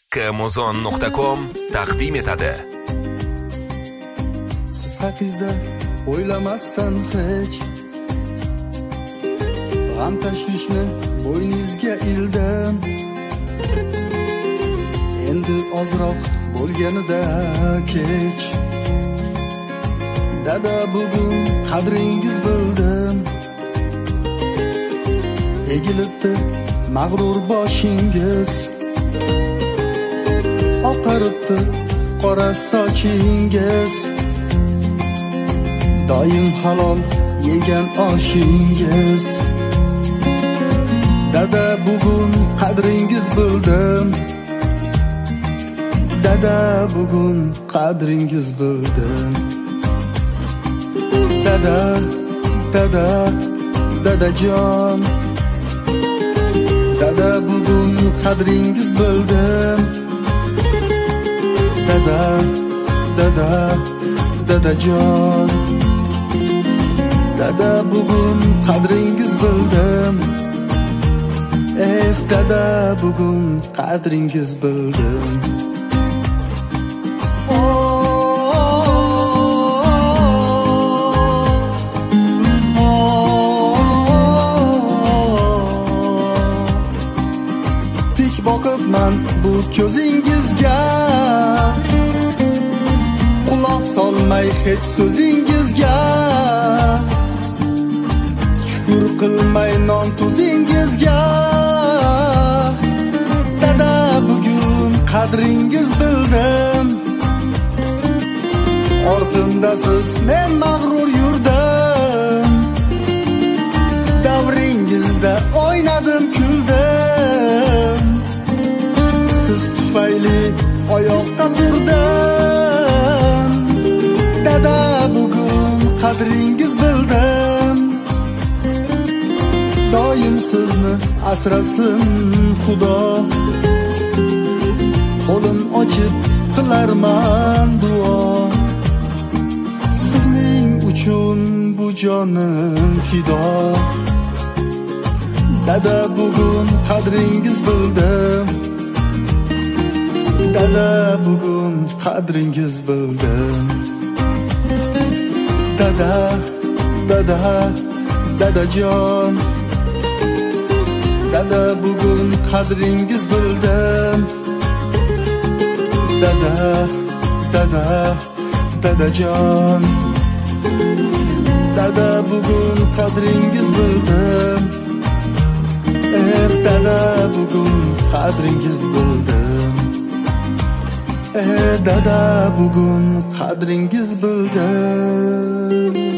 Amazon.com taqdim etadi. Siz haqingizda o'ylamasdan hech g'am tashvishni bo'yningizga ildim. Endi ozroq bo'lganida kech. Dada, bugun qadringiz bildim. Egilibdi mag'rur boshingiz, oqaribdi qora sochingiz. Doim halol yegan oshingiz. Dada, bugun qadringiz bildim. Dada, bugun qadringiz bildim. Dada, dada, dadajon. Dada, bugun qadringiz bildim. Dada, dada, dadajon. Dada, bugun qadringiz bildim. Dada, bugun qadringiz bildim. Tik boqibman bu ko'zingizga, quloq solmay hech so'zingizga, shukr qilmay non tuzingizga. Dada, bugun qadringiz bildim. Ortimda siz, men mag'rur yurdim. Davringizda o'ynadim, kuldim. Siz tufayli oyoqqa turdim. Dada, bugun qadringiz bildim. Doim sizni asrasin Xudo. Qo'lim ochib qilarman duo. Sizning uchun bu jonim fido. Dada, bugun qadringiz bildim. Dada, bugun qadringiz bildim. Dada, dada, dadajon. Dada, bugun qadringiz bildim. Dada, dada, dadajon. Dada, bugun qadringiz bildim. Dada, bugun qadringiz bildim. Dada, bugun qadringiz bildim.